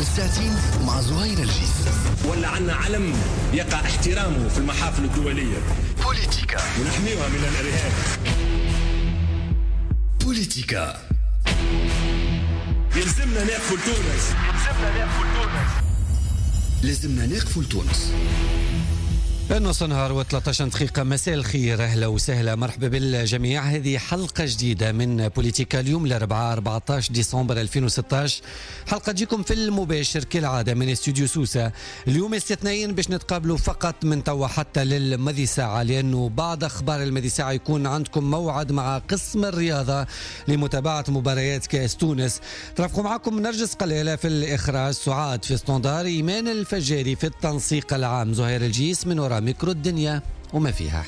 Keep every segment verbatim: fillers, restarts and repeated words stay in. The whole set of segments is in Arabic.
الساتين مع زهير الجيس. ولا عنا علم يقع احترامه في المحافل الدولية. بوليتيكا ونحميها من الإرهاب. بوليتيكا. يلزمنا نقفل تونس. يلزمنا نقفل تونس. لازمنا نقفل تونس. النص نهار وثلاثة عشر دقيقة. مساء الخير، أهلا وسهلا، مرحبا بالجميع. هذه حلقة جديدة من بوليتيكا اليوم الأربعاء أربعة عشر ديسمبر ألفين وستة عشر. حلقة تجيكم في المباشر كالعادة من استوديو سوسة. اليوم استثنائيا باش نتقابلوا فقط من توا حتى للمذي ساعة، لأنه بعد أخبار المذي ساعة يكون عندكم موعد مع قسم الرياضة لمتابعة مباريات كأس تونس. ترافقوا معكم نرجس قليلة في الإخراج، سعاد في ستوندار، إيمان الفجاري في التنسيق العام، زهير الجيس من وراء ميكرو الدنيا وما فيها.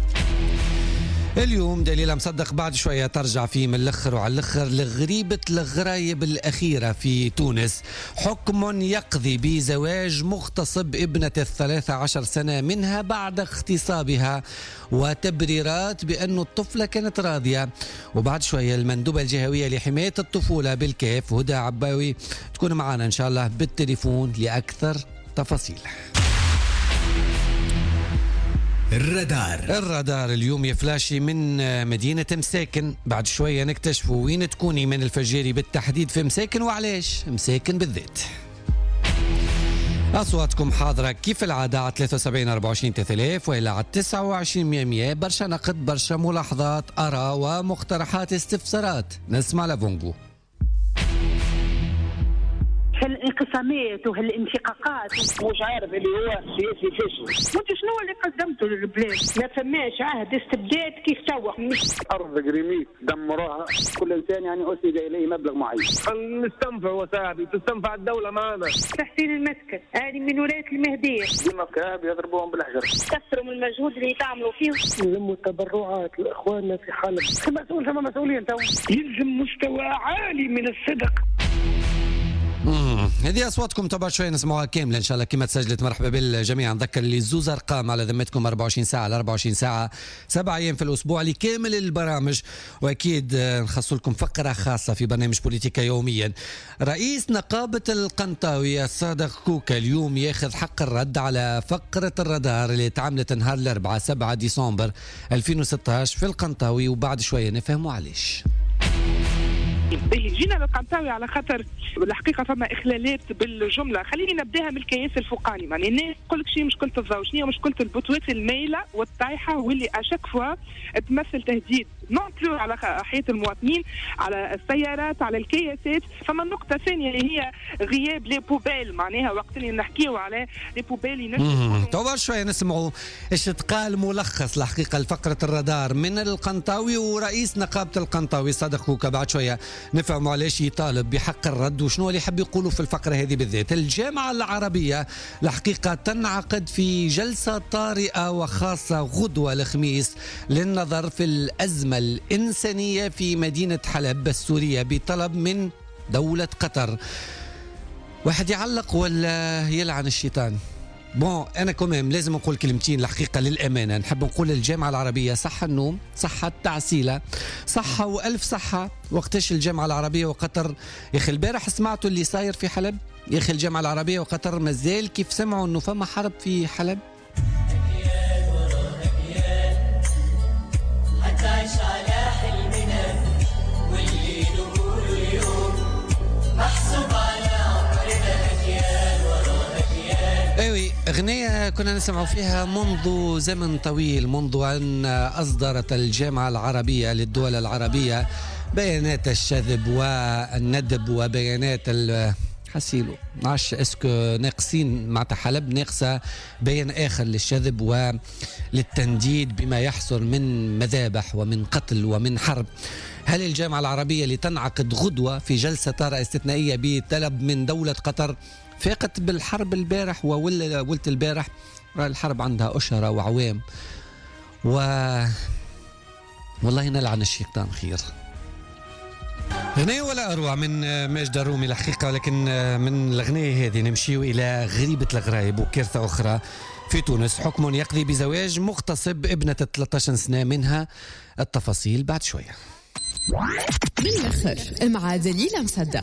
اليوم دليل مصدق بعد شوية ترجع فيه من الأخر وعلى الأخر لغريبة الغرايب الأخيرة في تونس. حكم يقضي بزواج مغتصب ابنة الثلاثة عشر سنة منها بعد اغتصابها، وتبريرات بأن الطفلة كانت راضية. وبعد شوية المندوبة الجهوية لحماية الطفولة بالكيف هدى عباوي تكون معنا إن شاء الله بالتليفون لأكثر تفاصيل. الرادار الرادار اليوم يفلاشي من مدينة مساكن. بعد شوية نكتشفوا وين تكوني من الفجيري بالتحديد في مساكن وعليش مساكن بالذات. أصواتكم حاضرة كيف العادة على ثلاثة وسبعين أربعة وعشرين ثلاثة آلاف وإلى على تسعة وعشرين مية مية. برشا نقد، برشا ملاحظات، آراء ومقترحات، استفسارات. نسمع لفونغو. هالانقسامات وهالانشقاقات مش عارف اللي هو سياسي فاشل. وانت شنو اللي قدمته للبلاد؟ ما فماش عهد استبداد كيف توا، مش ارض قريميت دمروها. كل انسان يعني اسند اليه مبلغ معين. نستنفع وسابي تستنفع الدوله معنا. تحسين المسكن هذه من ولايه المهديه. ديما كهاب يضربوهم بالحجر. كثروا من المجهود اللي تعملوا فيه. يلموا التبرعات لاخواننا في حلب. مسؤول ثم مسؤولين تو. يلزم مستوى عالي من الصدق. امم هذه اصواتكم طبعا شويه نسمعوها كامله ان شاء الله كما تسجلت. مرحبا بالجميع. نذكر اللي زوز ارقام على ذمتكم أربعة وعشرين ساعه على أربعة وعشرين ساعه، سبع ايام في الاسبوع لكامل البرامج، واكيد نخص لكم فقره خاصه في برنامج بوليتيكا يوميا. رئيس نقابه القنطاوي الصادق كوكا اليوم ياخذ حق الرد على فقره الرادار اللي تعملت نهار الاربعاء سبعة ديسمبر ألفين وستة عشر في القنطاوي، وبعد شويه نفهموا علاش. جينا للقنطاوي على خاطر بالحقيقه فما اخلالات بالجمله. خليني نبداها من الكياس الفوقاني. يعني الناس تقول لك شنو مشكله الضوء، شنو مشكله البطوات المايله والطايحه واللي اشاك فوا تمثل تهديد نون بلو على حياه المواطنين، على السيارات، على الكياسات. فما النقطه الثانيه اللي هي غياب لي بوبيل، معناها وقت اللي نحكيو على لي بوبيل ينجموا تو شويه نسمعوا ايش تقال ملخص الحقيقه لفقره الرادار من القنطاوي ورئيس نقابه القنطاوي صادق كوكا. بعد شويه نفهموا علاش يطالب بحق الرد وشنو اللي يحب يقولوا في الفقرة هذه بالذات. الجامعة العربية الحقيقة تنعقد في جلسة طارئة وخاصة غدوة الخميس للنظر في الأزمة الإنسانية في مدينة حلب السورية بطلب من دولة قطر. واحد يعلق ولا يلعن الشيطان؟ بون أنا كمان لازم نقول كلمتين الحقيقة للأمانة. نحب نقول الجامعة العربية صح النوم، صح التعسيلة، صحة وألف صحة. وقتاش الجامعة العربية وقطر يا أخي البارح سمعتوا اللي صاير في حلب؟ يا أخي الجامعة العربية وقطر مازال كيف سمعوا أنه فما حرب في حلب؟ أجيال ورا أجيال حتعيش على حلمنا واللي نقوله اليوم محسوب على عمرنا. أجيال ورا أجيال. ايوه اغنيه كنا نسمع فيها منذ زمن طويل، منذ ان اصدرت الجامعه العربيه للدول العربيه بيانات الشذب والندب وبيانات ال حسيلو معش اسكو ناقصين مع حلب ناقصه بيان اخر للشذب وللتنديد بما يحصل من مذابح ومن قتل ومن حرب. هل الجامعه العربيه لتنعقد غدوه في جلسه طارئه استثنائيه بطلب من دوله قطر فاقت بالحرب البارح وولت البارح؟ الحرب عندها أشهر وعوام و والله نلعن الشيطان خير. غنية ولا أروع من ماجد الرومي الحقيقة، ولكن من الأغنية هذه نمشيو إلى غريبة الغرايب وكارثة أخرى في تونس. حكم يقضي بزواج مغتصب ابنة ثلاثة عشر سنة منها. التفاصيل بعد شوية. بالآخر مع دليلة مصدق.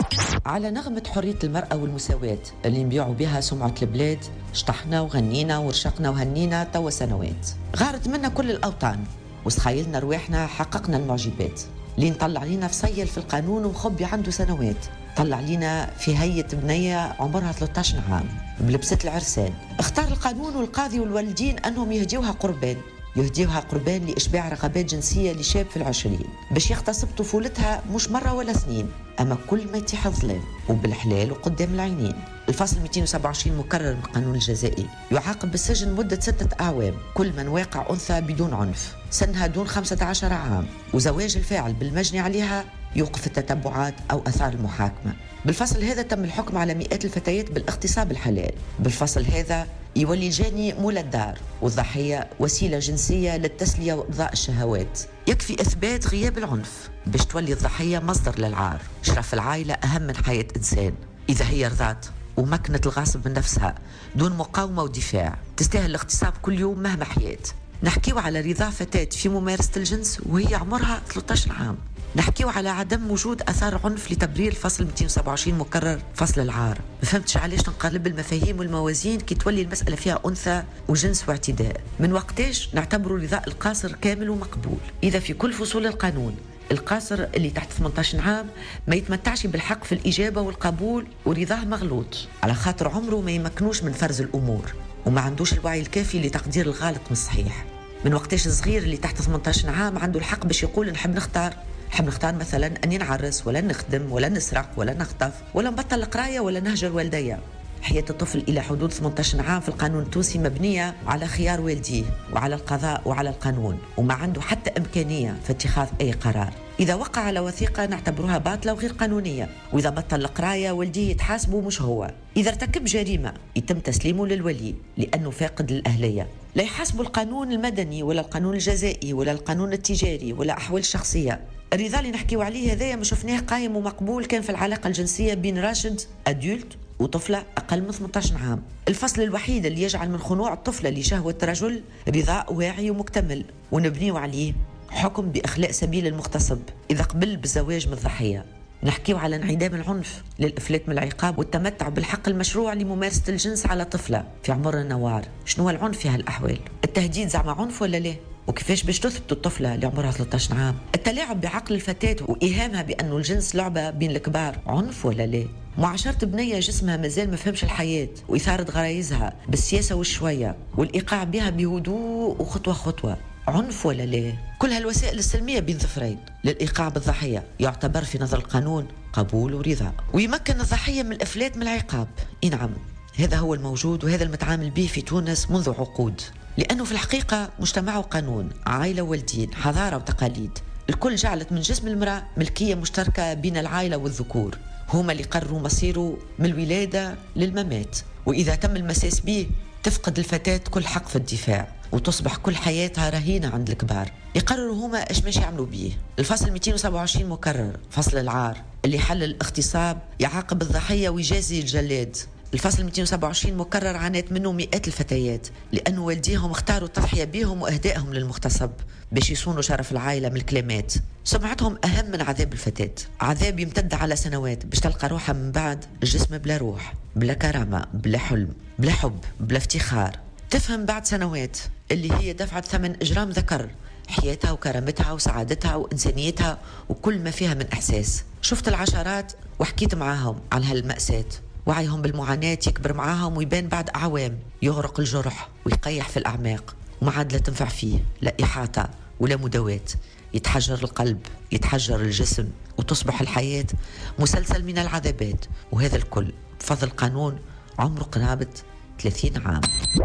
على نغمة حرية المرأة والمساواة اللي نبيعوا بها سمعة البلاد، شطحنا وغنينا ورشقنا وهنينا توا سنوات، غارت منا كل الأوطان وسخايلنا رواحنا، حققنا المعجبات. لين طلع لينا فصيل في القانون ومخبي عنده سنوات، طلع لينا في هيئة بنية عمرها ثلاثة عشر عام بلبسة العرسان. اختار القانون والقاضي والوالدين أنهم يهديوها قربان، يهديوها قربان لإشباع رغبات جنسية لشاب في العشرين باش يغتصب طفولتها مش مرة ولا سنين، أما كل ما يتيح الظلام وبالحلال وقدام العينين. الفصل مئتين وسبعة وعشرين مكرر من القانون الجزائي يعاقب بالسجن مدة ستة أعوام كل من واقع أنثى بدون عنف سنها دون خمسة عشر عام، وزواج الفاعل بالمجني عليها يوقف التتبعات أو أثار المحاكمة. بالفصل هذا تم الحكم على مئات الفتيات بالاغتصاب الحلال. بالفصل هذا يولي الجاني مولى الدار والضحية وسيلة جنسية للتسلية وإرضاء الشهوات. يكفي إثبات غياب العنف باش تولي الضحية مصدر للعار. شرف العائلة أهم من حياة إنسان. إذا هي رضات ومكنت الغاصب من نفسها دون مقاومة ودفاع تستاهل الاغتصاب كل يوم مهما حيات. نحكيو على رضا فتاة في ممارسة الجنس وهي عمرها ثلاثة عشر عام. نحكيو على عدم وجود أثار عنف لتبرير الفصل مئتين وسبعة وعشرين مكرر فصل العار. ما فهمتش علاش نقلب المفاهيم والموازين كي تولي المسألة فيها أنثى وجنس واعتداء. من وقتاش نعتبروا رضاء القاصر كامل ومقبول؟ إذا في كل فصول القانون القاصر اللي تحت ثمانية عشر عام ما يتمتعش بالحق في الإجابة والقبول ورضاه مغلوط على خاطر عمره ما يمكنوش من فرز الأمور وما عندوش الوعي الكافي لتقدير الغالط من الصحيح. من وقتاش الصغير اللي تحت ثمانية عشر عام عنده الحق باش يقول نحب نختار نحب نختار مثلا أني نعرس ولا نخدم ولا نسرق ولا نخطف ولا نبطل القراية ولا نهجر والديا. حياة الطفل إلى حدود ثمانية عشر عام في القانون التونسي مبنية على خيار والديه وعلى القضاء وعلى القانون وما عنده حتى إمكانية في اتخاذ أي قرار. إذا وقع على وثيقة نعتبرها باطلة وغير قانونية، وإذا بطل القراية والديه يتحاسبه مش هو. إذا ارتكب جريمة يتم تسليمه للولي لأنه فاقد الأهلية. لا يحاسبه القانون المدني ولا القانون الجزائي ولا القانون التجاري ولا أحوال الشخصية. الرضا اللي نحكيو عليه هذايا ما شفناه قائم ومقبول كان في العلاقة الجنسية بين راشد أدولت وطفلة أقل من ثمانية عشر عام. الفصل الوحيد اللي يجعل من خنوع الطفلة لشهوة رجل رضاء واعي ومكتمل ونبنيو عليه حكم بإخلاء سبيل المغتصب إذا قبل بالزواج من الضحية. نحكيو على انعدام العنف للإفلات من العقاب والتمتع بالحق المشروع لممارسة الجنس على طفلة في عمر النوار. شنو العنف في هالأحوال؟ التهديد زعما عنف ولا لا؟ وكيفاش باش تثبت الطفلة اللي عمرها ثلاثة عشر عام؟ التلاعب بعقل الفتاة وإيهامها بأنه الجنس لعبة بين الكبار عنف ولا لا؟ معاشرة بنية جسمها مازال ما فهمش الحياة وإثارة غرايزها بالسياسة والشوية والإيقاع بها بهدوء وخطوة خطوة عنف ولا لا؟ كل هالوسائل السلمية بين ظفرين للإيقاع بالضحية يعتبر في نظر القانون قبول ورضا ويمكن الضحية من الإفلات من العقاب. نعم هذا هو الموجود وهذا المتعامل به في تونس منذ عقود، لأنه في الحقيقة مجتمع وقانون، عائلة والدين، حضارة وتقاليد، الكل جعلت من جسم المرأة ملكية مشتركة بين العائلة والذكور، هما اللي قرروا مصيره من الولادة للممات. وإذا تم المساس به تفقد الفتاة كل حق في الدفاع وتصبح كل حياتها رهينة عند الكبار. يقرروا هما ايش ماشي يعملوا بيه. الفصل مئتين وسبعة وعشرين مكرر فصل العار اللي حل الاغتصاب يعاقب الضحية ويجازي الجلاد. الفصل مئتين وسبعة وعشرين مكرر عانت منه مئات الفتيات لأنه والديهم اختاروا التضحية بهم وإهدائهم للمغتصب باش يصونوا شرف العائلة من الكلمات. سمعتهم أهم من عذاب الفتاة، عذاب يمتد على سنوات باش تلقى روحها من بعد الجسم بلا روح بلا كرامة بلا حلم بلا حب بلا افتخار. تفهم بعد سنوات اللي هي دفعت ثمن إجرام ذكر حياتها وكرامتها وسعادتها وإنسانيتها وكل ما فيها من إحساس. شفت العشرات وحكيت معاهم عن هالمأساة، وعيهم بالمعاناة يكبر معاهم ويبان بعد أعوام، يغرق الجرح ويقيح في الأعماق وما عاد لا تنفع فيه لا إحاطة ولا مداواة. يتحجر القلب يتحجر الجسم وتصبح الحياة مسلسل من العذابات، وهذا الكل بفضل قانون عمره قرابة ثلاثين عام.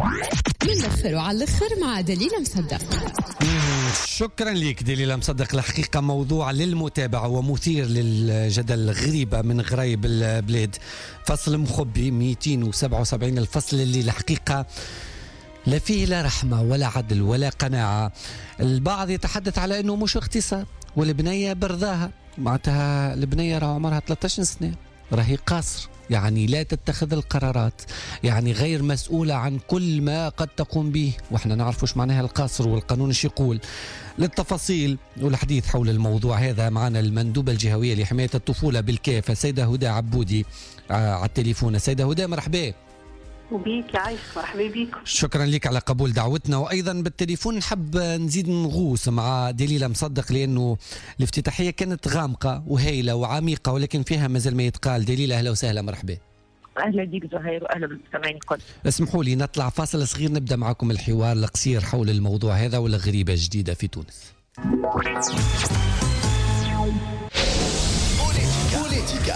من الأخر وعلى الأخر مع دليلة مصدق. شكرا لك دليلة مصدق. الحقيقة موضوع للمتابعة ومثير للجدل، غريبة من غرايب البلاد. فصل مخبي مئتين وسبعة وسبعين، الفصل اللي الحقيقة لا فيه لا رحمة ولا عدل ولا قناعة. البعض يتحدث على أنه مش اغتصاب والبنية برضاها، معناتها البنية راه عمرها ثلاثة عشر سنة، راهي قاصر يعني لا تتخذ القرارات، يعني غير مسؤولة عن كل ما قد تقوم به، وإحنا نعرف وش معناها القاصر والقانون ايش يقول. للتفاصيل والحديث حول الموضوع هذا معنا المندوبة الجهوية لحماية الطفولة بالكاف السيدة هدى عبودي على التليفون. السيدة هدى مرحبا. وبيك يا عايش، مرحبا بيك. شكرا لك على قبول دعوتنا. وايضا بالتليفون نحب نزيد نغوص مع دليلة مصدق، لانه الافتتاحيه كانت غامقه وهيله وعميقه، ولكن فيها مازال ما يتقال. دليلة اهلا وسهلا مرحبا. اهلا بك زهير واهلا بالمستمعين الكل. اسمحوا لي نطلع فاصل صغير نبدا معكم الحوار القصير حول الموضوع هذا والغريبه جديده في تونس. بوليتيكا.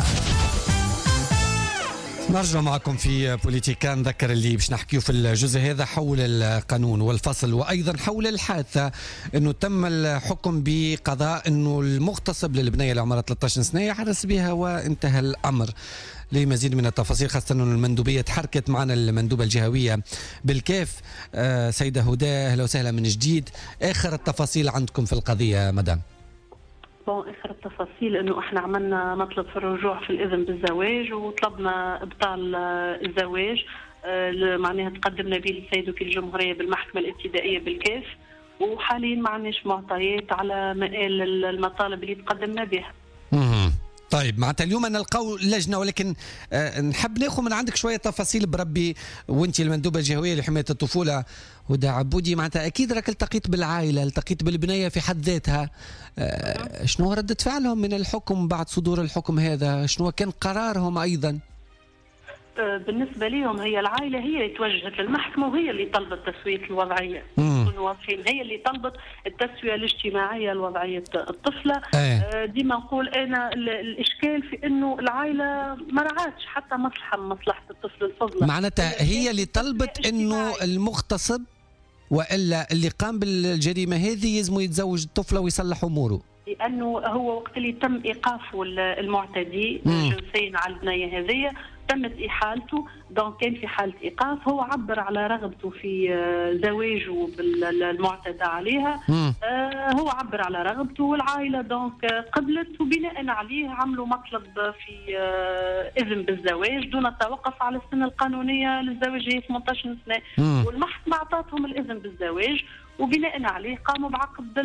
نرجع معكم في بوليتيكا. نذكر اللي باش نحكيو في الجزء هذا حول القانون والفصل، وايضا حول الحادثه انه تم الحكم بقضاء انه المغتصب للبنيه اللي عمرها ثلاثة عشر سنه يحرس بها وانتهى الامر. لمزيد من التفاصيل خاصه انه المندوبيه تحركت معنا المندوبه الجهويه بالكاف آه سيده هدى اهلا وسهلا من جديد. اخر التفاصيل عندكم في القضيه مدام؟ بون اخر التفاصيل انه احنا عملنا مطلب في الرجوع في الاذن بالزواج، وطلبنا ابطال الزواج. آه معناها تقدمنا به للسيد وكيل الجمهوريه بالمحكمه الابتدائيه بالكاف، وحاليا ما عندناش معطيات على مآل المطالب اللي تقدمنا بها. طيب معناتها اليوم نلقاو لجنه، ولكن أه نحب ناخذ من عندك شويه تفاصيل بربي. وانت المندوبه الجهويه لحمايه الطفوله هدى عبودي، معناتها اكيد راك التقيت بالعائله، التقيت بالبنيه في حد ذاتها. أه شنو ردة فعلهم من الحكم بعد صدور الحكم هذا؟ شنو كان قرارهم ايضا؟ بالنسبة لهم هي العائلة هي اللي توجهت للمحكمة، وهي اللي طلبت تسوية الوضعية. نكون واضحين، هي اللي طلبت التسوية الاجتماعية لوضعية الطفلة. أيه. ديما نقول أنا الإشكال في إنه العائلة ما رعاتش حتى مصلحة من مصلحة الطفل الفضلى. معناتها هي اللي طلبت إنه المغتصب وإلا اللي قام بالجريمة هذه يلزم يتزوج الطفلة ويصلح أموره، لأنه هو وقت اللي تم إيقافه المعتدي جنسيا على البنية هذه تمت إحالته، دونك كان في حالة إيقاف. هو عبر على رغبته في زواجه بالمعتدى عليها. آه هو عبر على رغبته والعائلة دونك قبلت، وبناء عليه عملوا مطلب في آه إذن بالزواج دون التوقف على السنة القانونية للزواج هي ثمانية عشر سنة. مم. والمحكمة أعطتهم الإذن بالزواج، وبناء عليه قاموا بعقد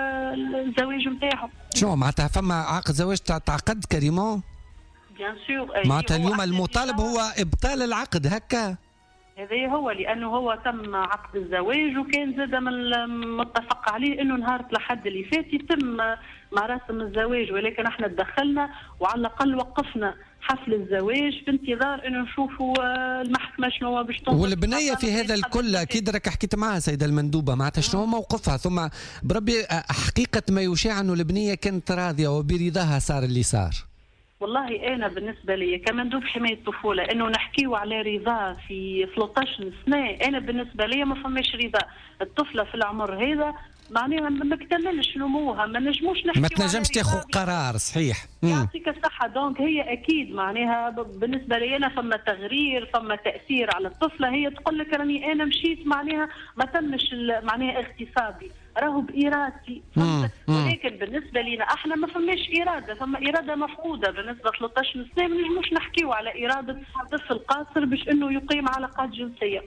الزواج نتاعهم. شو معناتها فما عقد زواج تعقد كريمون؟ بيان سور. معناتها اليوم المطالب هو ابطال العقد هكا؟ هذا هو، لانه هو تم عقد الزواج وكان زاد من المتفق عليه انه نهار الأحد اللي فات يتم مراسم الزواج، ولكن احنا تدخلنا وعلى الاقل وقفنا حفل الزواج في انتظار انه نشوفوا المحكمه شنو باش تنظر. والبنيه في هذا الكل اكيد راك حكيت معها سيده المندوبه، معناتها شنو موقفها؟ ثم بربي حقيقه ما يشاع انه البنيه كانت راضيه وبرضاها صار اللي صار. والله انا بالنسبه لي كمندوب حمايه الطفوله انه نحكيو على رضا في ثلاثة عشر سنه، انا بالنسبه لي ما فماش رضا. الطفله في العمر هذا معناها ما اكتملش نموها، ما نجموش نحكيو، ما تنجمش تاخذ قرار صحيح. يعطيك الصحه. دونك هي اكيد معناها بالنسبه لي انا فما تغرير، فما تاثير على الطفله. هي تقول لك راني انا مشيت معناها ما تمش معناها اغتصابي، راهو بإرادتي. ولكن بالنسبة لنا احنا ما فماش إرادة، فما إرادة مفقودة. بالنسبة ثلاثة عشر سنة ما نجموش نحكيو على إرادة طفل قاصر باش انه يقيم علاقات جنسية.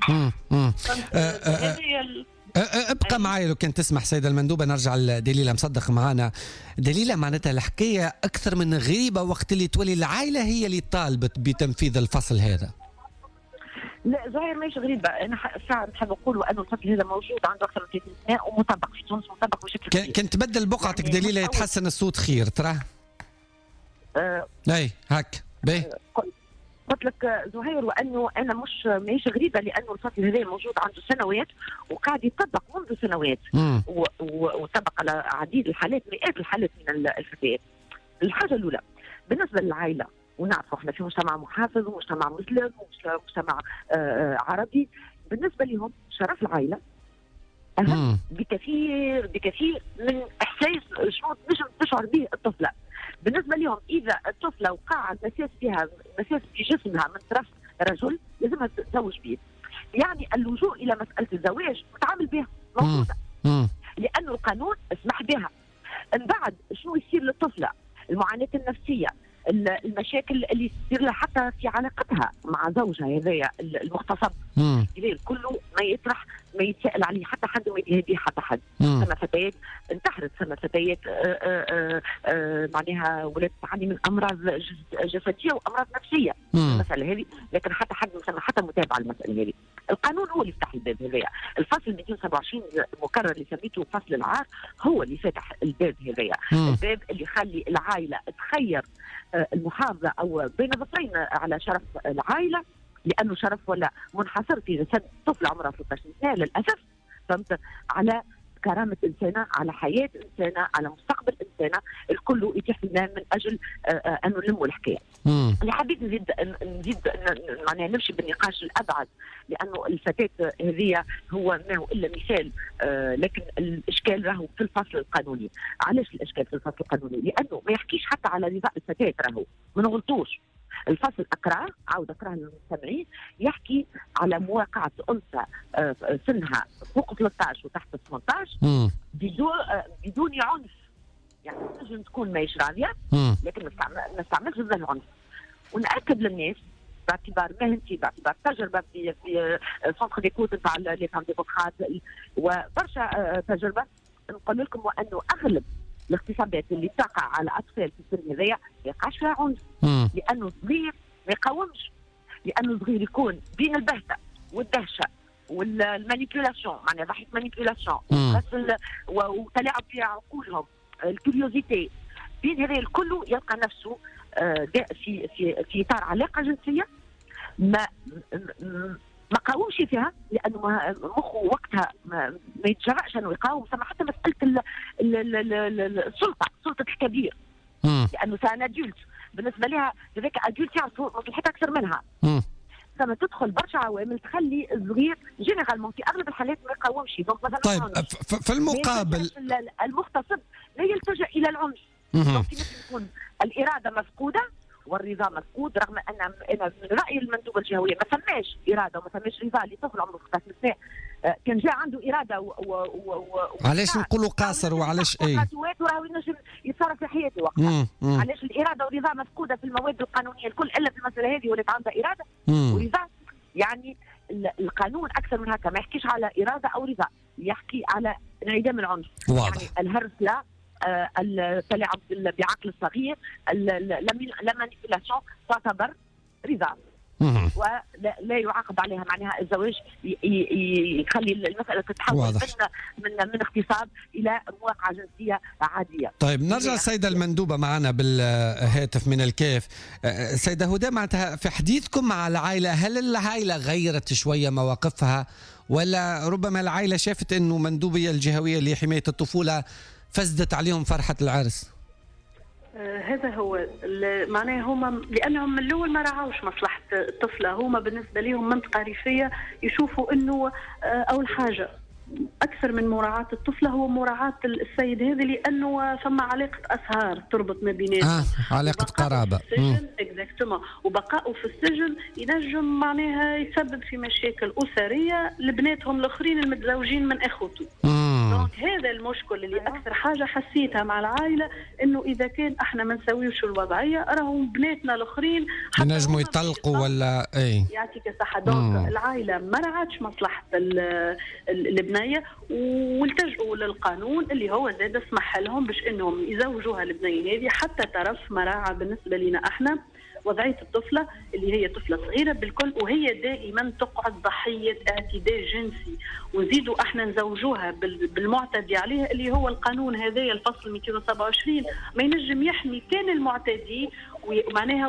هذه ابقى معي لو كان تسمح سيدة المندوبة. نرجع لدليلة مصدق معنا. دليلة معناتها الحكاية أكثر من غريبة وقت اللي تولي العائلة هي اللي طالبت بتنفيذ الفصل هذا. لا زهير ماشي غريبة، أنا ساعة نحب نقول أنه الفصل هذا موجود عنده أكثر من ثلاثين سنة ومطبق في تونس، مطبق بشكل كبير. كنت تبدل بقعتك يعني دليلة يتحسن الصوت خير ترى؟ أه أي هك باهي. قلت لك زهير وانه انا مش ماهيش غريبه، لانه الفصل هذا موجود عنده سنوات وقاعد يطبق منذ سنوات، وطبق على عديد الحالات، مئات الحالات من الفتيات. الحاجه الاولى بالنسبه للعائله، ونعرفوا احنا في مجتمع محافظ ومجتمع مسلم ومجتمع آه عربي، بالنسبه لهم شرف العائله اهم بكثير بكثير من احساس شنو تنجم تشعر به الطفله. بالنسبه لهم اذا الطفله وقع المساس فيها مساس في جسمها من طرف رجل لازمها تتزوج به. يعني اللجوء الى مساله الزواج متعامل بها موجوده، لانه القانون اسمح بها. من بعد شنو يصير للطفله؟ المعاناه النفسيه، المشاكل اللي تصير لها حتى في علاقتها مع زوجها هذايا المغتصب. إذا كله ما يطرح ما يتسأل عليه حتى حد وما يهديه حتى حد. ثم فتيات انتحرت، ثم فتيات معناها ولات تعاني من أمراض جسدية وأمراض نفسية المسألة هذه، لكن حتى حد مثلا حتى متابعة المسألة هذه. القانون هو اللي يفتح الباب هذايا، الفصل مئتين وسبعة وعشرين المكرر اللي سميته فصل العار هو اللي فتح الباب هذايا، الباب اللي يخلي العائلة تخير المحافظة أو بين ظفرين على شرف العائلة، لأنه شرف ولا منحصر في جسد طفل عمره ثلاثة عشر سنة للأسف، فهمت، على كرامة إنسانة، على حياة إنسانة، على مستقبل إنسانة، الكل يتيح لنا من أجل أن نلموا الحكاية. اللي حبيت نزيد نزيد معناها نمشي بالنقاش الأبعد، لأنه الفتاة هذه هو ما هو إلا مثال، آه لكن الإشكال راهو في الفصل القانوني. علاش الإشكال في الفصل القانوني؟ لأنه ما يحكيش حتى على رضاء الفتاة، راهو ما نغلطوش. الفصل أقرأ عاود أقرأ للمستمعين، يحكي على مواقعة أنثى آه سنها فوق ثلاثة عشر وتحت ثمانية عشر بدون آه بدون عنف. يعني تنجم تكون ماهيش راضية لكن ما نستعملش العنف. ونأكد للناس باعتبار مهنتي، باعتبار تجربة في في سونتر ديكوت نتاع لي فام ديمقراط وبرشا تجربة، نقول لكم وأنه أغلب الاغتصابات اللي تقع على أطفال في السن هذايا ما يقعش فيها عنف، لأنه صغير ما يقاومش، لأنه صغير يكون بين البهتة والدهشة والمانيبيولاسيون، معناها ضحية مانيبيولاسيون وتلاعب في عقولهم، الكيوريوزيتي، بين هذا الكل يلقى نفسه في في في اطار علاقه جنسيه ما ما قاومش فيها، لانه مخه وقتها ما, ما يتجرأش انه يقاوم، ثم حتى مساله السلطه، سلطه الكبير، لانه سان ادولت بالنسبه لها هذاك ادولت يعرف مصلحتها اكثر منها. ثم تدخل برشا عوامل تخلي الصغير جينيرالمون في اغلب الحالات ما يقاومش. دونك مثلا طيب في المقابل المغتصب لا يلتجأ الى العنف. دونك تكون الاراده مفقوده والرضا مفقود، رغم ان انا من راي المندوبه الجهويه ما ثماش اراده وما ثماش رضا لطفل عمره ثلاث سنين. كان جاء عنده اراده و, و, و, و علاش نقولوا قاصر وعلاش ايه وراهو ينجم يتصرف في حياته وقتها. علاش الاراده والرضا مفقوده في المواد القانونيه الكل الا في المساله هذه ولات عندها اراده ورضا. يعني القانون اكثر من هكا ما يحكيش على اراده او رضا، يحكي على انعدام العنف. واضح. يعني الهرس لا، آه التلاعب بعقل الصغير، المانيبيولاسيون تعتبر رضا ولا لا يعاقب عليها. معناها الزواج يخلي المسألة تتحول من من من اغتصاب إلى مواقعة جنسية عادية. طيب نرجع السيدة المندوبة معنا بالهاتف من الكيف. سيدة هدى، معناتها في حديثكم مع العائلة هل العائلة غيرت شوية مواقفها، ولا ربما العائلة شافت أنه مندوبية الجهوية لحماية الطفولة فسدت عليهم فرحة العرس؟ آه هذا هو معناه هما لانهم من الاول ما رعاوش مصلحه الطفله. هما بالنسبه لهم منطقه ريفيه يشوفوا انه آه اول حاجه اكثر من مراعاه الطفله هو مراعاه السيد هذا، لانه ثم علاقه اسهار تربط ما بيناتهم. آه علاقه قرابه. اكزاكتومون. وبقائه في السجن ينجم معناها يسبب في مشاكل اسريه لبناتهم الاخرين المتزوجين من اخوته. دونك هذا المشكل اللي اكثر حاجه حسيتها مع العائله، انه اذا كان احنا ما نسويوش الوضعيه راهم بناتنا الاخرين ينجموا يطلقوا ولا اي. يعطيك الصحه. دونك العائله ما رعتش مصلحه البنيه والتجؤوا للقانون اللي هو زاد سمح لهم باش انهم يزوجوها البنيه هذه، حتى طرف مراعى بالنسبه لنا احنا وضعيه الطفله اللي هي طفله صغيره بالكل، وهي دائما تقعد ضحيه اعتداء جنسي، ونزيدوا احنا نزوجوها بالمعتدي عليها اللي هو القانون هذايا الفصل مئتين وسبعة وعشرين ما ينجم يحمي كان المعتدي ومعناها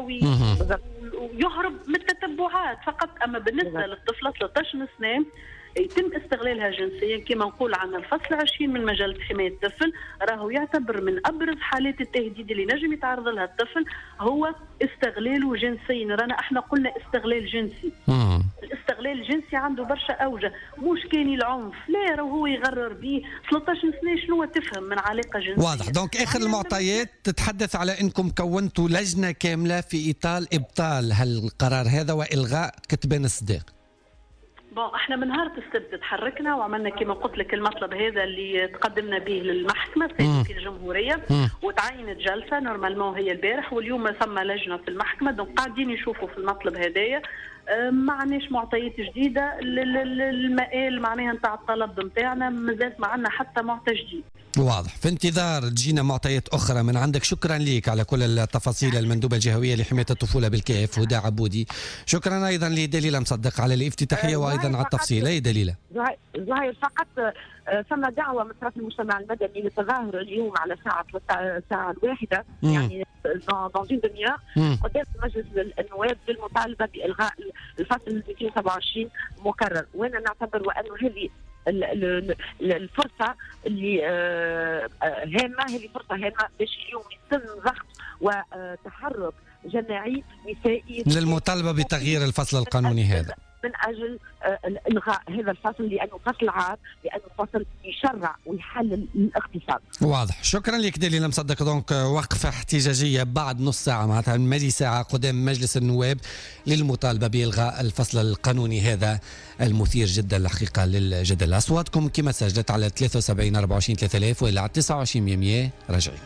ويهرب من التتبعات فقط. اما بالنسبه للطفله ثلاثة عشر سنه يتم استغلالها جنسيا كما نقول عن الفصل عشرين من مجلة حماية الطفل، راهو يعتبر من أبرز حالات التهديد اللي نجم يتعرض لها الطفل هو استغلاله جنسيا. رانا احنا قلنا استغلال جنسي. مم. الاستغلال الجنسي عنده برشا أوجه، مش كان العنف، لا راهو هو يغرر به. ثلاثة عشر سنة شنو تفهم من علاقة جنسية؟ واضح. دونك آخر المعطيات تتحدث على أنكم كونتوا لجنة كاملة في إطار إبطال هالقرار هذا وإلغاء كتبان الصداق. بون احنا من نهار السبت تحركنا وعملنا كما قلت لك المطلب هذا اللي تقدمنا به للمحكمه في الجمهوريه، وتعينت جلسه نورمالمون هي البارح، واليوم ثم لجنه في المحكمه، دونك قاعدين يشوفوا في المطلب هذايا. ما عندناش معطيات جديده للمآل معناها نتاع الطلب نتاعنا، مازالت ما عندنا حتى معطى جديد. واضح. في انتظار تجينا معطيات اخرى من عندك. شكرا لك على كل التفاصيل. المندوبه الجهويه لحمايه الطفوله بالكيف هدى عبودي. شكرا ايضا لدليله مصدق على الافتتاحيه وايضا على التفصيل. اي دليله زهير فقط ثم دعوه من طرف المجتمع المدني للتظاهر اليوم على ساعه الساعه الواحده يعني dans une demi-heure قدام مجلس النواب بالمطالبه بالغاء الفصل مئتين وسبعة وعشرين مكرر، وانا نعتبر وانه هذه الفرصه اللي هامه، هذه فرصه هامه باش اليوم يتم ضغط وتحرك جماعي نسائي للمطالبه بتغيير الفصل القانوني هذا من اجل الغاء هذا الفصل، لانه فصل عار، لانه فصل يشرع ويحلل الاغتصاب. واضح. شكرا لك دليل مصدق. دونك وقفه احتجاجيه بعد نص ساعه معناتها مالي ساعه قدام مجلس النواب للمطالبه بالغاء الفصل القانوني هذا المثير جدا الحقيقه للجدل. اصواتكم كما سجلت على ثلاثة وسبعين أربعة وعشرين ثلاثة آلاف والى على تسعة وعشرين مئة. راجعين.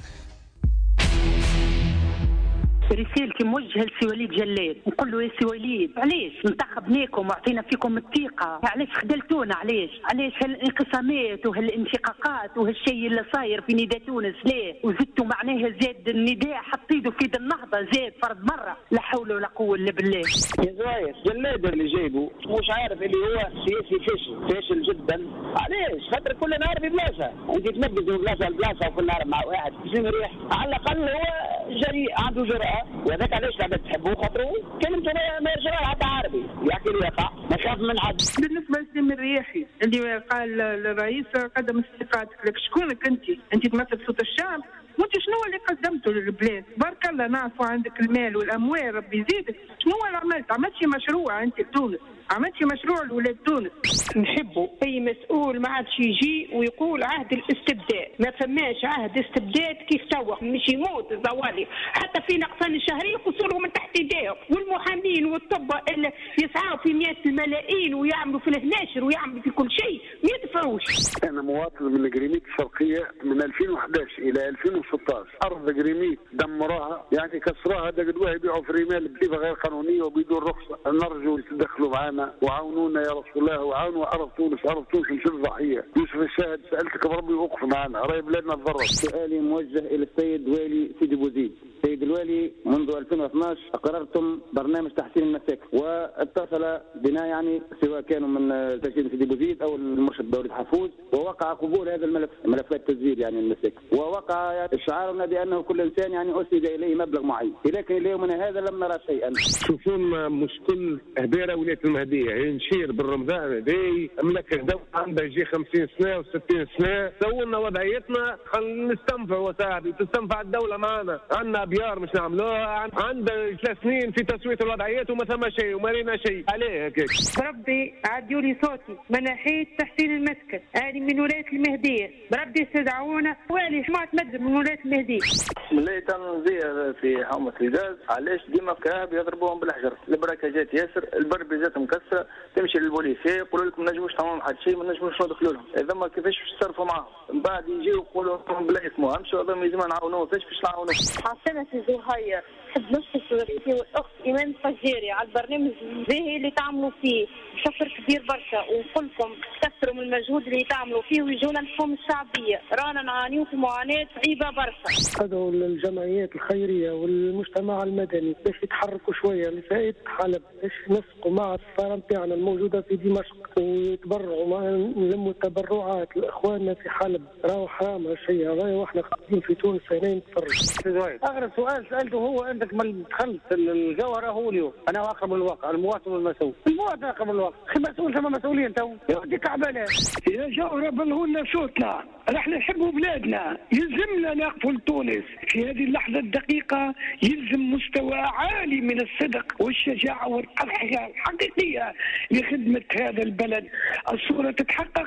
رسالتي موجهه لسي وليد جلاد، نقول له يا سي وليد علاش انتخبناكم وعطينا فيكم الثقه، علاش خذلتونا؟ علاش علاش هالانقسامات وهالانشقاقات وهالشيء اللي صاير في نداء تونس ليه؟ وزدتوا معناها زاد النداء حطيتوا في يد النهضه زاد فرد مره، لا حول ولا قوه الا بالله. يا زهير جلاد اللي جايبه مش عارف اللي هو سياسي فاشل فاشل جدا. علاش؟ خاطر كل نهار في بلاصه، انت تنبذ من بلاصه لبلاصه وكل نهار مع واحد باش مريح، على الاقل هو جريء عنده جرأه، وهذاك علاش قاعد تحبوه خاطرو كلمته ما يرجع حتى عربي يحكي لي يقع ما خاف من حد. بالنسبه لسليم الرياحي اللي قال الرئيس قدم استقالتك، لك شكونك انت؟ انت تمثل صوت الشعب؟ وانت شنو اللي قدمته للبلاد؟ بارك الله نعرفوا عندك المال والاموال ربي يزيدك، شنو اللي عملت؟ عملت شي مشروع انت لتونس؟ عملت شي مشروع لولاد تونس؟ نحبوا اي مسؤول ما عادش يجي ويقول عهد الاستبداد، ما فماش عهد استبداد كيف توا، مش يموت الزوالي حتى في نقصان الشهري يقصوا من تحت ايديهم، والمحامين والطب اللي يسعوا في مئات الملايين ويعملوا في الهناشر ويعملوا في كل شيء ما يدفعوش. انا مواطن من القريميط الشرقيه من ألفين وأحد عشر الى ألفين وستة عشر، ارض قريميط دمروها يعني كسروها، هذا قدوها يبيعوا في رمال بصفه غير قانونيه وبدون رخصه. نرجو يتدخلوا معنا وعاونونا يا رسول الله، وعاونوا عرب تونس، عرب تونس مش الضحيه. يوسف الشاهد سالتك بربي وقف معنا، راي بلادنا تضرر. سؤالي موجه الى السيد والي سيدي بوزيد. سيد الوالي منذ ألفين واثني عشر اقررتم برنامج تحسين المساكن، واتصل بنا يعني سواء كانوا من تشكيل سيدي بوزيد او المرشد دولة حفوز، ووقع قبول هذا الملف، ملفات تسجيل يعني المساكن، ووقع يعني اشعارنا بانه كل انسان يعني اسند اليه مبلغ معين، لكن اليومنا هذا لم نرى شيئا. شوفون مش كل هبيره ولايه المهديه، يعني نشير بالرمضان هذي مملكه دوله عندها يجي خمسين سنه وستين سنه، سووا لنا وضعيتنا خلينا نستنفع وساعدي تستنفع الدوله معنا، عندنا ابيار مش نعملوها، عندنا ثلاث سنين في تسويه الوضعيات وما ثم شيء وما رينا شيء، عليه هيك. بربي عدوا لي صوتي من ناحيه تحسين المسكن، هذه من ولايه المهديه، بربي استدعونا والي جماعه مدن من ولايه المهديه. ملي تنزير في حومه الجاز، علاش ديما كهاب يضربوهم بالحجر، البركه جات ياسر، البربي جات مكسره، تمشي للبوليسيه يقولوا لكم ما نجموش تعملوا حد شيء، ما نجموش ندخلوا لهم، اذا ما كيفاش تصرفوا معاهم، من بعد يجيو يقولوا لهم بلا اسمه، امشوا هذا لازم نعاونوه، كيفاش باش نعاونوه؟ حسنا زهير نحب نشكر رئيسي والاخت ايمان الفجاري على البرنامج الباهي اللي تعملوا فيه، شكر كبير برشا، ونقول لكم كثروا من المجهود اللي تعملوا فيه ويجونا الحكومه الشعبيه، رانا نعانيو في معاناه صعيبه برشا. ادعو للجمعيات الخيريه والمجتمع المدني باش يتحركوا شويه لفائده حلب، باش نسقوا مع السفاره نتاعنا الموجوده في دمشق ويتبرعوا مع نلموا التبرعات لاخواننا في حلب، راهو حرام هالشيء هذا واحنا قاعدين في تونس هنا نتفرج. اغرب سؤال سالته هو عندك من دخلت الجوهره هو اليوم، انا اقرب للواقع، المواطن المسؤول، المواطن اقرب للواقع، خي مسؤول ثم مسؤوليه انت يا ودي كعبانه. يا جوهره بلغوا لنا صوتنا، نحن نحبوا بلادنا، يلزمنا نقفوا لتونس في هذه اللحظه الدقيقه، يلزم مستوى عالي من الصدق والشجاعه والتضحيه الحقيقيه لخدمه هذا البلد. الصوره تتحقق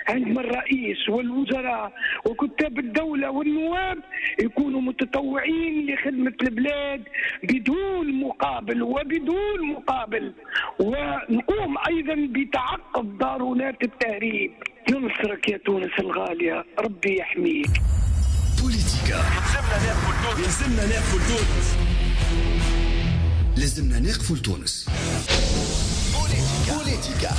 عندما الرئيس والوزراء وكتاب الدولة والنواب يكونوا متطوعين لخدمة البلاد بدون مقابل وبدون مقابل، ونقوم أيضا بتعقب ضارونات التهريب. ينصرك يا تونس الغالية، ربي يحميك. بوليتيكا. يلزمنا نقفل تونس. لازمنا نقفل تونس. بوليتيكا. بوليتيكا.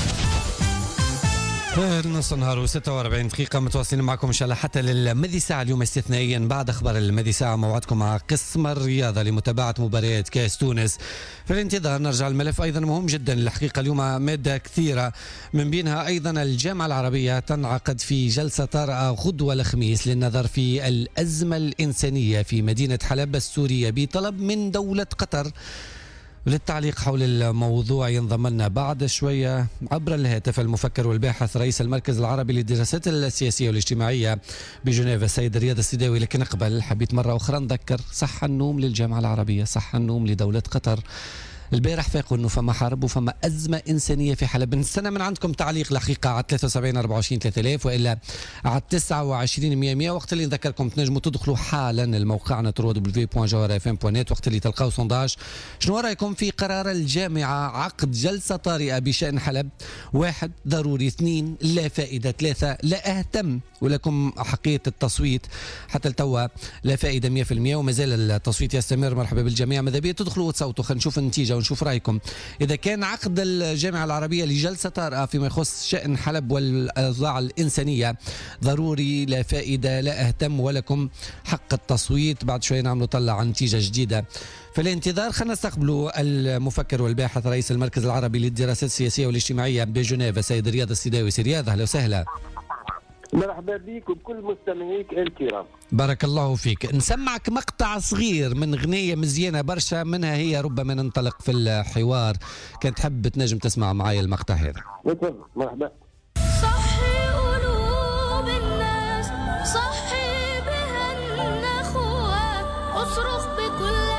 نص نهار وستة وأربعين دقيقة متواصلين معكم إن شاء الله حتى للمذي ساعة اليوم استثنائيا بعد أخبار المذي ساعة. موعدكم مع قسم الرياضة لمتابعة مباريات كأس تونس. في الانتظار نرجع الملف أيضا مهم جدا الحقيقة اليوم مادة كثيرة من بينها أيضا الجامعة العربية تنعقد في جلسة طارئة غدوة الخميس للنظر في الأزمة الإنسانية في مدينة حلب السورية بطلب من دولة قطر. للتعليق حول الموضوع ينضم لنا بعد شوية عبر الهاتف المفكر والباحث رئيس المركز العربي للدراسات السياسية والاجتماعية بجنيف السيد رياض السداوي. لكن قبل حبيت مرة أخرى نذكر صح النوم للجامعة العربية، صح النوم لدولة قطر. البارح فاقوا انه فما حرب وفما ازمه انسانيه في حلب. نستنى من عندكم تعليق الحقيقه على ثلاثة وسبعين أربعة وعشرين ثلاثة آلاف والا على تسعة وعشرين مية مية. وقت اللي نذكركم تنجموا تدخلوا حالا الموقعنا دبليو دبليو دبليو دوت جوهره اف ام دوت نت. وقت اللي تلقاو سونداج شنو رايكم في قرار الجامعه عقد جلسه طارئه بشان حلب؟ واحد ضروري، اثنين لا فائده، ثلاثه لا اهتم. ولكم حقيقه التصويت حتى التوا لا فائده مية بالمية وما زال التصويت يستمر. مرحبا بالجميع، ماذا بيا تدخلوا وتصوتوا. خلينا نشوف النتيجه ونشوف رايكم. اذا كان عقد الجامعه العربيه لجلسه طارئه فيما يخص شان حلب والاوضاع الانسانيه ضروري، لا فائده، لا اهتم، ولكم حق التصويت. بعد شويه نعملوا طلع عن نتيجه جديده. في الانتظار خلينا نستقبلوا المفكر والباحث رئيس المركز العربي للدراسات السياسيه والاجتماعيه بجنيف السيد رياض السداوي. سي رياض اهلا وسهلا. مرحبا بك وبكل مستمعيك الكرام. بارك الله فيك. نسمعك مقطع صغير من غنية مزيانة برشا منها، هي ربما ننطلق في الحوار. كنت تحب تنجم تسمع معايا المقطع هذا. مرحبا. صحي قلوب الناس، صحي بها النخوة، اصرخ بكل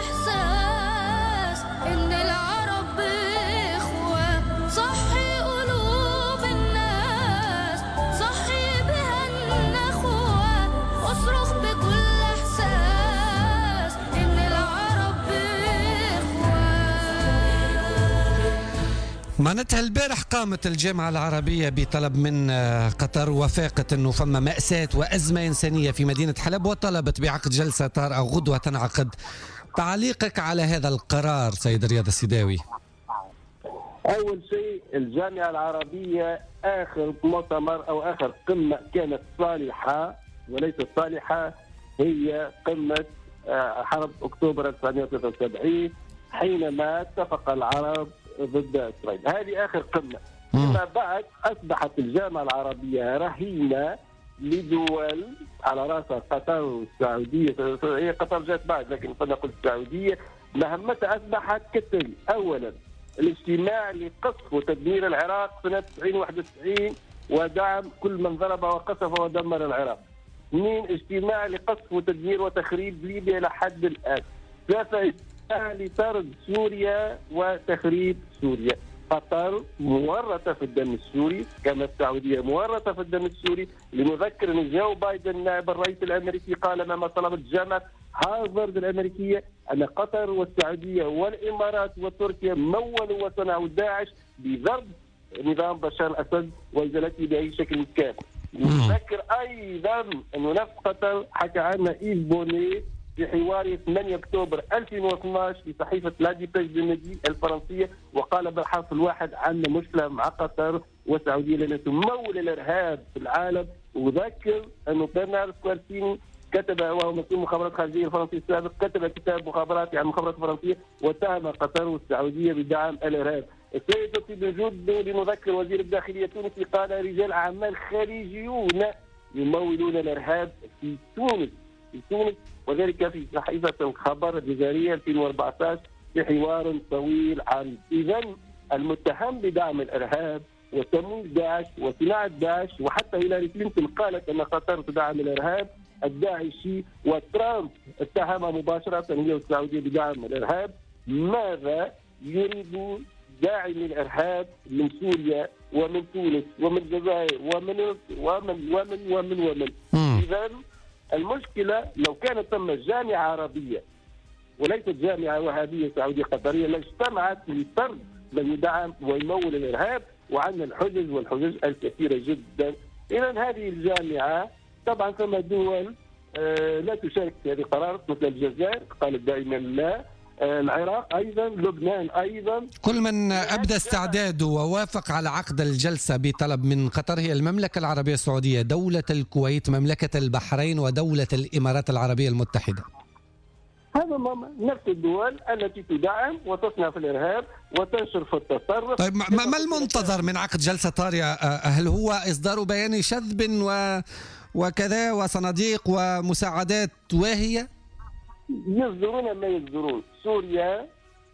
احساس ان العرب اخوة. صحي قلوب الناس، صحي بها النخوة، اصرخ بكل احساس ان العرب اخوة. معناتها البارح قامت الجامعة العربية بطلب من قطر وفاقت أنه فما مأساة وأزمة إنسانية في مدينة حلب وطلبت بعقد جلسة طارئة غدوة تنعقد. تعليقك على هذا القرار سيد رياض السداوي؟ أول شيء الجامعة العربية آخر مؤتمر أو آخر قمة كانت صالحة وليست صالحة هي قمة حرب أكتوبر ألف وتسعمائة وثلاثة وسبعين حينما اتفق العرب ضد إسرائيل. هذه آخر قمة. فيما بعد أصبحت الجامعة العربية رهينة لدول على رأسها قطر والسعودية. هي قطر جات بعد لكن فنقول السعودية مهمتها أصبحت كالتالي: أولا الاجتماع لقصف وتدمير العراق سنة تسعين وواحد وتسعين ودعم كل من ضرب وقصف ودمر العراق. اثنين اجتماع لقصف وتدمير وتخريب ليبيا لحد الآن. ثلاثة اجتماع لطرد سوريا وتخريب سوريا. قطر مورطة في الدم السوري كما السعودية مورطة في الدم السوري. لنذكر أن جو بايدن نائب الرئيس الأمريكي قال أمام طلبة جامعة هارفارد الأمريكية أن قطر والسعودية والإمارات وتركيا مولوا وصنعوا داعش بضرب نظام بشار الأسد وإزالته بأي شكل كان. نذكر أيضا أن نفس قطر حكى عنها إيف بوني في حوار ثمانية أكتوبر ألفين واثناشر في صحيفة لا ديباج دي الفرنسية، وقال بالحرف الواحد عندنا مشكلة مع قطر والسعودية لأنها تمول الإرهاب في العالم. وذكر أنه برنارد كوارتيني كتب، وهو مسؤول مخابرات خارجية الفرنسي السابق، كتب كتاب مخابراتي عن المخابرات الفرنسية واتهم قطر والسعودية بدعم الإرهاب. السيد لطفي بن جود لنذكر وزير الداخلية التونسي قال رجال أعمال خليجيون يمولون الإرهاب في تونس في تونس وذلك في صحيفة الخبر الجزائرية ألفين وأربعة عشر في حوار طويل عريض. إذا المتهم بدعم الإرهاب وتمويل داعش وصناعة داعش، وحتى هيلاري كلينتون قالت أن قطر تدعم الإرهاب الداعشي، وترامب اتهم مباشرة هي والسعودية بدعم الإرهاب. ماذا يريد داعم الإرهاب من سوريا ومن تونس ومن الجزائر ومن ومن ومن ومن ومن إذا المشكلة لو كانت ثم جامعة عربية وليست جامعة وهابية سعودية قطرية لاجتمعت لطرد من يدعم ويمول الإرهاب، وعندنا الحجج والحجج الكثيرة جدا. إذا هذه الجامعة طبعا ثم دول آه لا تشارك في هذه القرار مثل الجزائر قالت دائما لا، آه العراق أيضا، لبنان أيضا. كل من أبدى استعداده ووافق على عقد الجلسة بطلب من قطر هي المملكة العربية السعودية، دولة الكويت، مملكة البحرين، ودولة الإمارات العربية المتحدة. هذا نفس الدول التي تدعم وتصنع في الإرهاب وتنشر في التطرف. طيب ما, ما المنتظر من عقد جلسة طارئة؟ هل هو إصدار بيان شذب و وكذا وصناديق ومساعدات واهية؟ يصدرون ما يصدرون. سوريا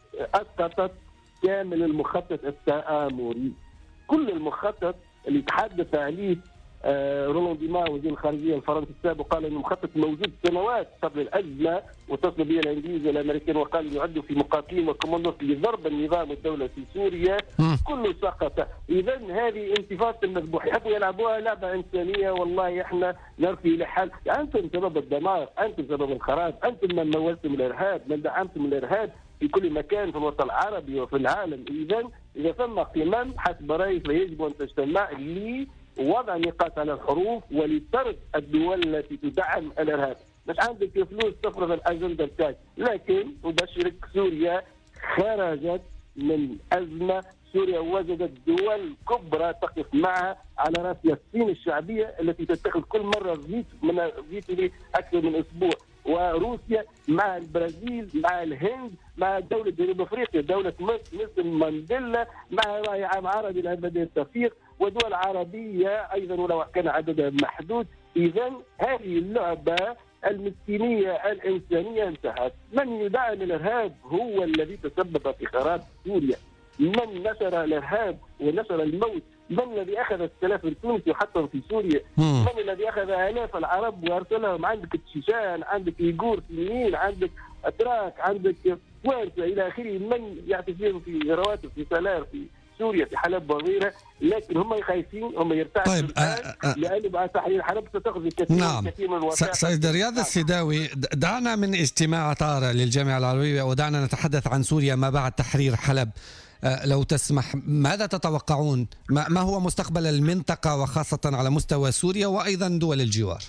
أسقطت كامل المخطط التآمري، كل المخطط اللي تحدث عليه رولان ديما وزير الخارجيه الفرنسي السابق قال انه المخطط موجود سنوات قبل الازمه واتصل به الانجليز والامريكان وقال يعد في مقاتلين وكوماندوز لضرب النظام والدوله في سوريا، كله سقط. اذا هذه انتفاضه المذبوح، يحبوا يلعبوها لعبه انسانيه، والله احنا نرفي لحل، انتم سبب الدمار، انتم سبب الخراب، انتم من مولتم الارهاب، من دعمتم الارهاب في كل مكان في الوطن العربي وفي العالم. اذا اذا ثم قمم حسب رايي فيجب ان تجتمع لي وضع نقاط على الحروف ولطرد الدول التي تدعم الارهاب. مش عندك فلوس تفرض الاجنده بتاعك، لكن ابشرك سوريا خرجت من ازمه، سوريا وجدت دول كبرى تقف معها على راس الصين الشعبيه التي تتخذ كل مره فيتو من فيتو اكثر من اسبوع، وروسيا مع البرازيل مع الهند مع دولة جنوب افريقيا دولة مصر مانديلا مع راعي عام عربي العبادية التوفيق ودول عربية ايضا ولو كان عددها محدود. اذا هذه اللعبة المسكينية الانسانية انتهت. من يدعم الارهاب هو الذي تسبب في خراب سوريا، من نشر الارهاب ونشر الموت، من الذي اخذ السلاف التونسي وحطهم في سوريا؟ مم. من الذي اخذ الاف العرب وارسلهم؟ عندك التشيشان، عندك ايغور في اليمين، عندك اتراك، عندك توانسه الى اخره، من يعتزلون في رواتب في سالار في سوريا في حلب وغيرها، لكن هم خايفين، هم يرتعشوا طيب الان لانه بعد تحرير حلب ستاخذ الكثير نعم. الكثير من الوثائق. سيد رياض السيداوي، دعنا من اجتماع طارئ للجامعه العربيه ودعنا نتحدث عن سوريا ما بعد تحرير حلب. لو تسمح، ماذا تتوقعون؟ ما هو مستقبل المنطقة وخاصة على مستوى سوريا وأيضا دول الجوار؟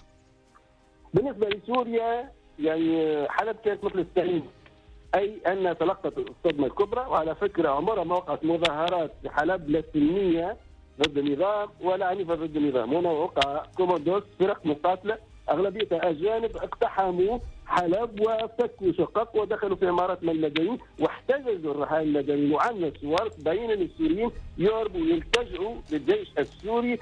بالنسبة لسوريا يعني حلب كانت مثل السعيد، أي أنها تلقت الصدمة الكبرى، وعلى فكرة عمرها ما وقعت مظاهرات في حلب لا سلمية ضد النظام ولا عنيفة ضد النظام. هنا وقع كوماندوس فرق مقاتلة أغلبيتها أجانب اقتحموا حلب وفكوا شقق ودخلوا في عمارات من المدنيين واحتجزوا الرهائن المدنيين، وعندنا صور تبين ان السوريين يهربوا يلتجئوا للجيش السوري،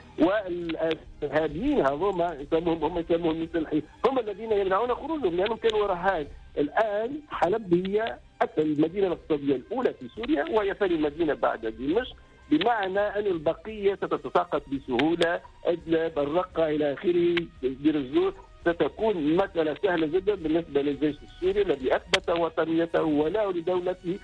والارهابيين هذوما يسموهم هم يسموهم مسلحين هم الذين يمنعون خروجهم لانهم كانوا رهائن. الان حلب هي حتى المدينه الاقتصاديه الاولى في سوريا وهي ثاني مدينه بعد دمشق، بمعنى أن البقية ستتساقط بسهولة، إدلب، الرقة إلى آخره، دير الزور، ستكون مسألة سهلة جدا بالنسبة للجيش السوري الذي أثبت وطنيته ولاءه لدولته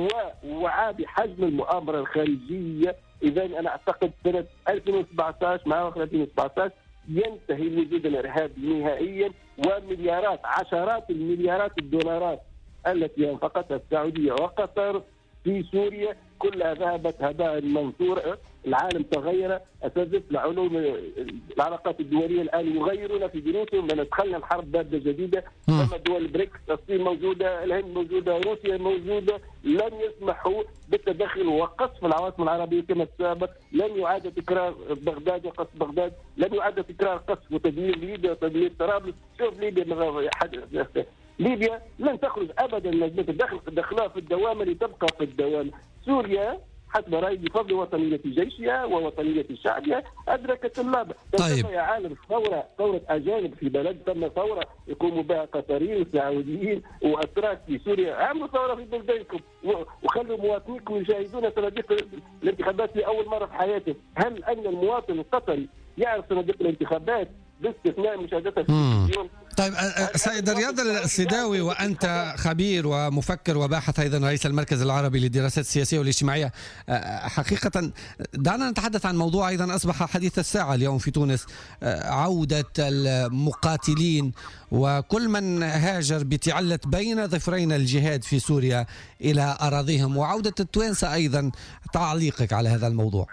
ووعى بحجم المؤامرة الخارجية. إذا أنا أعتقد سنة ألفين وسبعة عشر مع أواخر ألفين وسبعة عشر ينتهي الوجود الإرهابي نهائيا، ومليارات عشرات المليارات الدولارات التي أنفقتها السعودية وقطر في سوريا كلها ذهبت هباء منثورا. العالم تغير، اساتذه العلوم العلاقات الدوليه الان يغيرون في دروسهم، لان دخلنا الحرب بارده جديده، ثم دول بريكس، الصين موجوده، الهند موجوده، روسيا موجوده، لن يسمحوا بالتدخل وقصف العواصم العربيه كما السابق، لن يعاد تكرار بغداد وقصف بغداد، لن يعاد تكرار قصف وتدمير ليبيا وتدمير طرابلس. شوف ليبيا من ليبيا لن تخرج ابدا من الدخل دخلها في الدوامه لتبقى في الدوامه. سوريا حسب رايي بفضل وطنيه جيشها ووطنيه شعبها ادركت اللعبه. طيب يا عالم ثوره ثوره اجانب في بلد، ثم ثوره يقوموا بها قطريين وسعوديين واتراك في سوريا، عملوا ثوره في بلدانكم وخلوا مواطنيكم يشاهدون صناديق الانتخابات لاول مره في حياتهم. هل ان المواطن القطري يعرف صناديق الانتخابات باستثناء مشاهدتها في التلفزيون؟ طيب سيد رياض السداوي، وأنت خبير ومفكر وباحث أيضا رئيس المركز العربي للدراسات السياسية والاجتماعية، حقيقة دعنا نتحدث عن موضوع أيضا أصبح حديث الساعة اليوم في تونس، عودة المقاتلين وكل من هاجر بتعلت بين ظفرين الجهاد في سوريا إلى أراضيهم، وعودة التوانسة أيضا. تعليقك على هذا الموضوع؟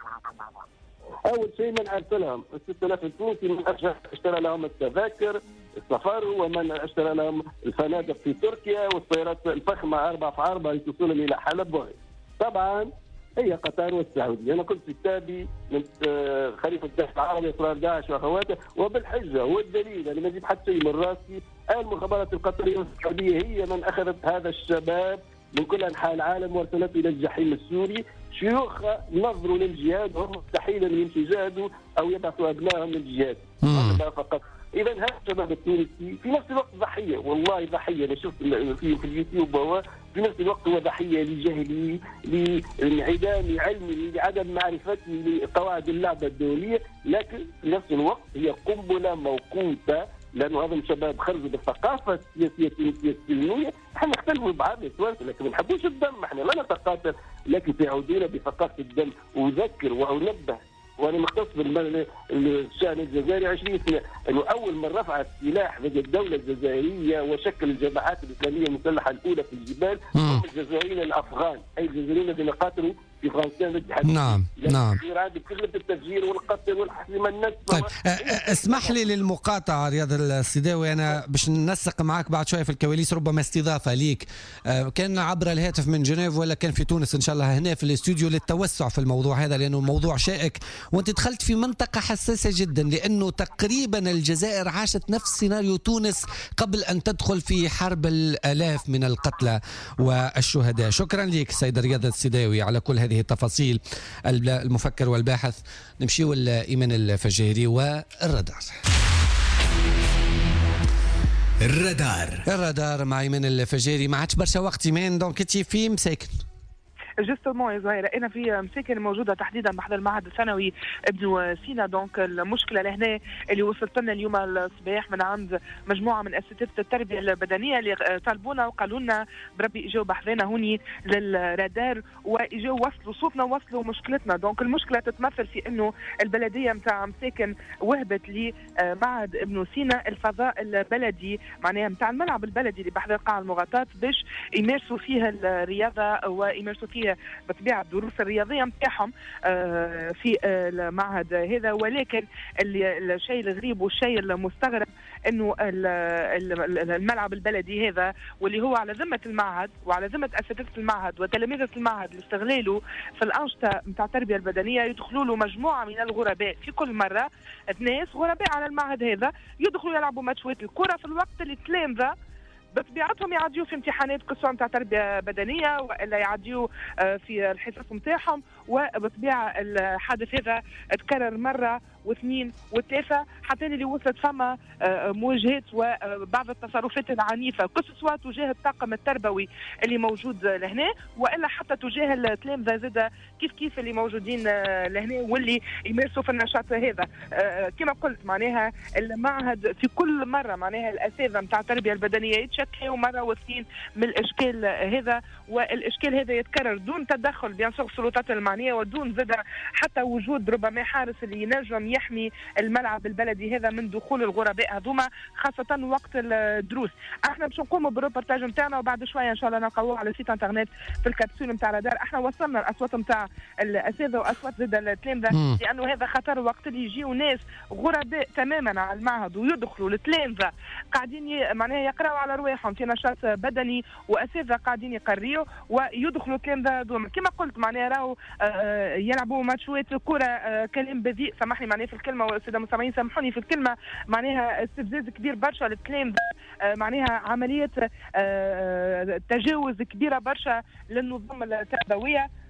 اول شيء من ارسلهم ستة آلاف التونسي من اشترى لهم التذاكر السفر، ومن اشترى لهم الفنادق في تركيا والطيارات الفخمه أربعة في أربعة لتوصلهم الى حلب وغيره. طبعا هي قطر والسعوديه. انا كنت في كتابي من خليفه الدفاع العربي اسرار داعش واخواته، وبالحجه والدليل انا ما اجيب حتى شيء من راسي، المخابرات القطريه والسعوديه هي من اخذت هذا الشباب من كل انحاء العالم وارسلته الى الجحيم السوري. شيوخ نظروا للجهاد وهم مستحيل ان يجاهدوا او يبعثوا ابنائهم للجهاد فقط. اذا هذا الشباب التونسي في نفس الوقت ضحيه، والله ضحيه. انا شفت في في اليوتيوب هو في نفس الوقت هو ضحيه لجهله، لانعدام علمه، لعدم معرفته لقواعد اللعبه الدوليه، لكن في نفس الوقت هي قنبله موقوته، لانه هذا الشباب خرجوا بالثقافه السياسيه التونسيه السلميه. احنا نختلفوا بعض التوانسه لكن ما نحبوش الدم، احنا لا نتقاتل، لكن تعودون بثقافه الدم. واذكر وانبه، وانا مختص بالشان الجزائري عشرين سنه، انه اول من رفع السلاح ضد الدوله الجزائريه وشكل الجماعات الاسلاميه المسلحه الاولى في الجبال هم الجزائريين الافغان، اي الجزائريين الذين قاتلوا في فرنسا ضد الحديث. نعم نعم. بكلمه التفجير والقتل والحزم النسب. طيب اسمح لي للمقاطعه رياض السداوي، انا باش ننسق معك بعد شويه في الكواليس ربما استضافه ليك، كان عبر الهاتف من جنيف ولا كان في تونس ان شاء الله هنا في الاستوديو للتوسع في الموضوع هذا، لانه موضوع شائك وانت دخلت في منطقه حساسه جدا، لانه تقريبا الجزائر عاشت نفس سيناريو تونس قبل ان تدخل في حرب الالاف من القتلى والشهداء. شكرا لك سيد رياض السداوي على كل هذه التفاصيل، المفكر والباحث. نمشيو لإيمان الفجيري والرادار. الرادار الرادار مع إيمان الفجيري. ما عادش برشا وقت إيمان، دونك انتي في مساكن جوستومون يا زهيرة، انا في مساكن موجوده تحديدا بحد المعهد الثانوي ابن سينا. دونك المشكله لهنا اللي وصلت لنا اليوم الصباح من عند مجموعه من اساتذه التربيه البدنيه اللي طالبونا وقالوا لنا بربي اجوا بحذانا هوني للرادار واجوا وصلوا صوتنا وصلوا مشكلتنا. دونك المشكله تتمثل في انه البلديه نتاع مساكن وهبت لمعهد ابن سينا الفضاء البلدي، معناها نتاع الملعب البلدي اللي بحذا القاعه المغطاه باش يمارسوا فيها الرياضه ويمارسوا فيها بطبيعه الدروس الرياضيه نتاعهم في المعهد هذا. ولكن الشيء الغريب والشيء المستغرب انه الملعب البلدي هذا واللي هو على ذمه المعهد وعلى ذمه اساتذه المعهد وتلاميذ المعهد لاستغلاله في الانشطه نتاع التربيه البدنيه، يدخلوا له مجموعه من الغرباء في كل مره، ناس غرباء على المعهد هذا يدخلوا يلعبوا ماتشات الكره في الوقت اللي التلامذه بطبيعتهم يعديوا في امتحانات قصوى نتاع تربيه بدنيه والا يعديوا في الحصص نتاعهم. وبطبيعه الحادث هذا تكرر مره واثنين وثلاثه حتى اللي وصلت فما مواجهات وبعض التصرفات العنيفه قصصوا تجاه الطاقم التربوي اللي موجود لهنا والا حتى تجاه التلامذه زاد كيف كيف اللي موجودين لهنا واللي يمارسوا في النشاط هذا. كما قلت معناها المعهد في كل مره معناها الاساتذه نتاع التربيه البدنيه يتشكلوا مره واثنين من الاشكال هذا، والاشكال هذا يتكرر دون تدخل بيان سور السلطات المعنيه ودون زاد حتى وجود ربما حارس اللي ينجم يحمي الملعب البلدي هذا من دخول الغرباء هذوما خاصه وقت الدروس. احنا باش نقوموا بالروبورتاج نتاعنا وبعد شويه ان شاء الله نلقاوه على سيت انترنت في الكبسول نتاع رادار. احنا وصلنا الاصوات نتاع الاساتذه واصوات زاد التلامذه، لانه هذا خطر وقت اللي يجيو ناس غرباء تماما على المعهد ويدخلوا التلامذه قاعدين معناها يقراوا على رواحهم في نشاط بدني واساتذه قاعدين يقريوا ويدخلوا التلامذه هذوما كما قلت معناها راهو يلعبوا ماتشات كره كلام بذيء، سامحني معناها في الكلمه والساده المستمعين سامحوني في الكلمه، معناها استفزاز كبير برشا للتلامذه، معناها عمليه تجاوز كبيره برشا للنظام التربويه.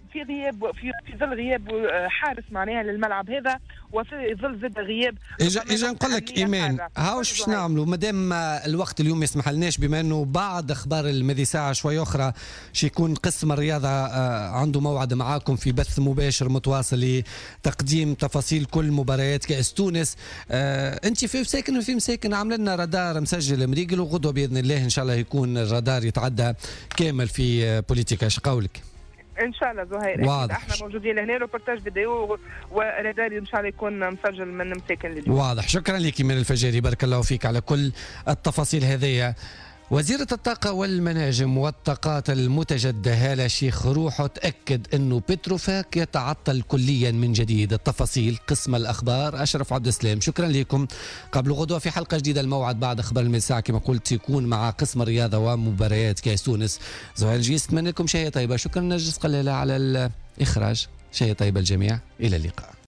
في غياب في, في ظل غياب حارس معناها للملعب هذا، وفي ظل زاد غياب اجا اجا نقول لك ايمان هاوش باش نعملوا مادام الوقت اليوم يسمح لناش، بما انه بعد اخبار المذي ساعه شوي اخرى شيكون قسم الرياضه عنده موعد معاكم في بث مباشر متواصل لتقديم تفاصيل كل مباريات كاس تونس. آه انت في مساكن وفي مساكن عامل لنا رادار مسجل مريقل، وغدوه باذن الله ان شاء الله يكون الرادار يتعدى كامل في بوليتيكا. اش قولك؟ ان شاء الله زهير، واضح. احنا موجودين هنا، روبورتاج فيديو ورادار ان شاء الله يكون مسجل من مساكن اليوم. واضح. شكرا لك من الفجاري، بارك الله فيك على كل التفاصيل هذه. وزيرة الطاقة والمناجم والطاقات المتجددة هالة شيخ روحه تأكد أنه بتروفاك يتعطل كليا من جديد. التفاصيل قسم الأخبار أشرف عبد السلام. شكرا لكم. قبل غدوة في حلقة جديدة، الموعد بعد أخبار المساء كما قلت يكون مع قسم الرياضة ومباريات كأس تونس. زهير جيس أتمنى لكم شيء طيبة. شكرا نرجس قليلة على الإخراج. شيء طيبة الجميع، إلى اللقاء.